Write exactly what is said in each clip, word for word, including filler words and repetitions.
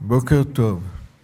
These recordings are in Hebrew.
בוקר טוב.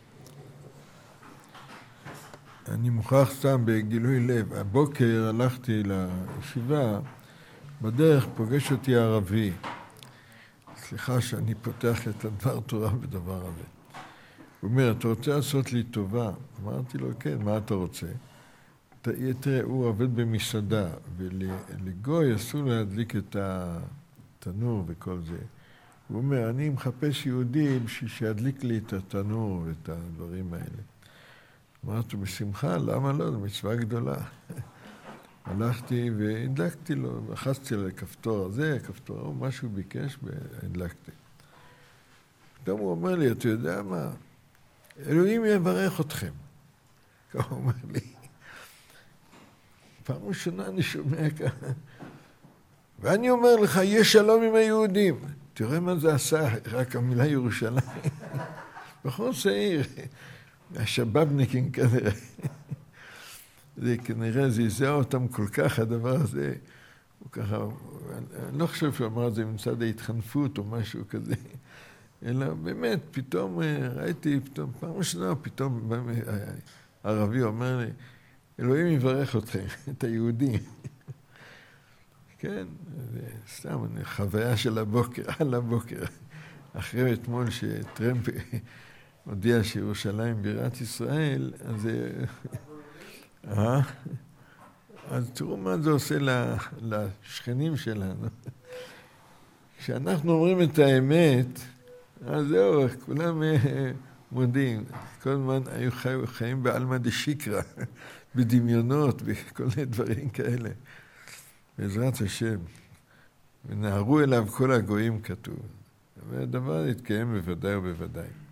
אני מוכרח סתם בגילוי לב. הבוקר הלכתי לישיבה, בדרך פוגש אותי ערבי. סליחה שאני פותח את הדבר תורה בדבר הזה. הוא אומר, אתה רוצה לעשות לי טובה? אמרתי לו, כן, מה אתה רוצה? תראה, הוא עובד במסעדה, ולגוי אסור להדליק את התנור וכל זה. הוא אומר, אני מחפש יהודי בשביל שידליק לי את התנור ואת הדברים האלה. אמרתי, בשמחה, למה לא? זו מצווה גדולה. הלכתי והדלקתי לו, לחצתי על הכפתור הזה, הכפתור ההוא, מה שהוא ביקש, והדלקתי. פתאום הוא אומר לי, אתה יודע מה? אלוהים יברך אתכם. הוא אומר לי, פעם ראשונה אני שומע ככה. ואני אומר לך, יש שלום עם היהודים. תראה מה זה עשה, רק המילה ירושלים. בכל שעיר, השבבניקים כנראה. זה כנראה זעזע אותם כל כך, הדבר הזה. הוא ככה, אני לא חושב שהוא אמר את זה מצד ההתחנפות או משהו כזה. אלא באמת, פתאום ראיתי, פתאום, פעם ראשונה, פתאום הערבי אומר לי, אלוהים יברך אתכם, את היהודים. כן, סתם, חוויה של הבוקר, על הבוקר. אחרי אתמול שטרמפ הודיע שירושלים בירת ישראל, אז... אה? אז תראו מה זה עושה לשכנים שלנו. כשאנחנו אומרים את האמת, אז זהו, כולם מודים. כל הזמן היו חיים בעלמא דשיקרא, בדמיונות, בכל מיני דברים כאלה. בעזרת השם. ונהרו אליו כל הגויים כתוב. והדבר יתקיים בוודאי ובוודאי.